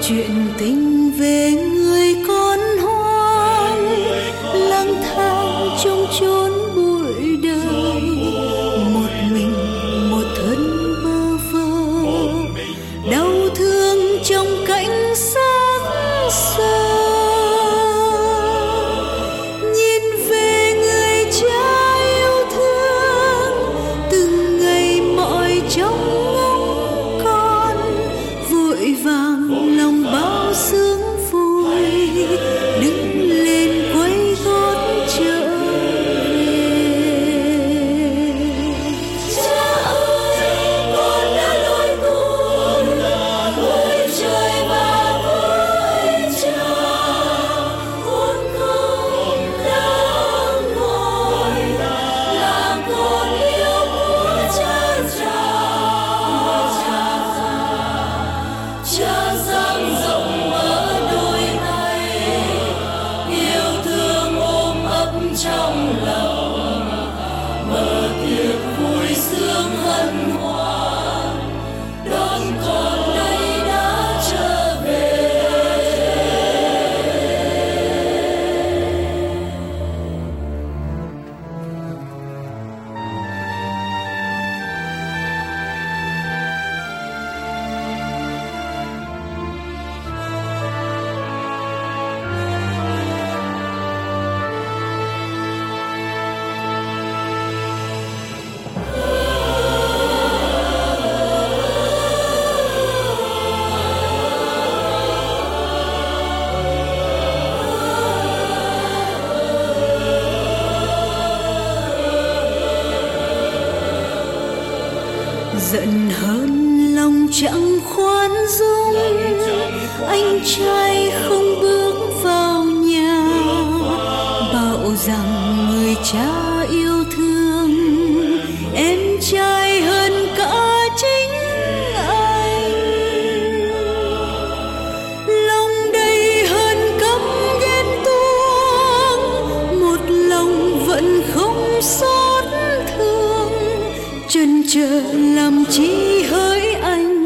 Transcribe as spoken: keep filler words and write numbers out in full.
chuyện tình về người con hoang lang thang trong chốn bụi đời, một mình một thân bơ vơ, đau thương trong cảnh xác xơ. Nhìn về người cha yêu thương, từng ngày mọi trông ngóng con, vội vàng lòng bao sướng vui, đứng lên quay gót trở về. Cha ơi, con đã lội tuôn cuối trời và cuối cha, con không đáng ngồi là con yêu của cha già. Cha dang rộng mở đôi tay, yêu thương ôm ấp trong lòng, mở tiệc vui sướng hân hoan, đón con đây đã trở về. Giận hơn lòng chẳng khoan dung, anh trai không bước vào nhà, bảo rằng người cha yêu thương em trai hơn cả chính anh. Lòng đầy hơn căm ghen tuông, một lòng vẫn không xót thương, chân chờ làm chi hỡi anh